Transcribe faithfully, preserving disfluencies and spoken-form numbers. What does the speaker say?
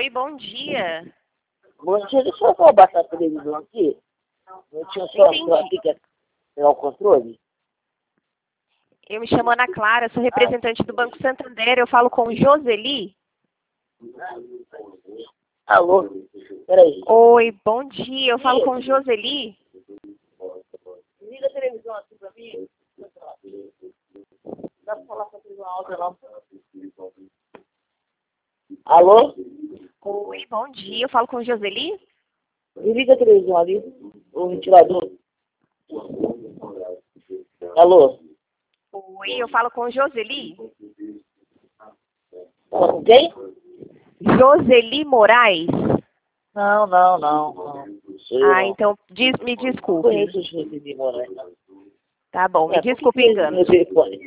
Oi, bom dia. Bom dia, deixa eu só abaixar a televisão aqui. Eu tinha só Entendi. aqui que pegar o controle. Eu me chamo Ana Clara, sou representante do Banco Santander. Eu falo com Joseli. Alô? Peraí. Oi, bom dia. Eu falo com Joseli. Liga a televisão aqui pra mim. Dá pra falar com a televisão alta, não? Alô? Oi, bom dia. Eu falo com Joseli. Liga a televisão ali. O ventilador. Alô? Oi, eu falo com Joseli. Fala com quem? Joseli Moraes. Não, não, não. não. Sou eu, Ah, não. então diz, me Não desculpe. conheço o José de Moraes, não. Tá bom, me É, por que desculpe o que esse engano. meu telefone?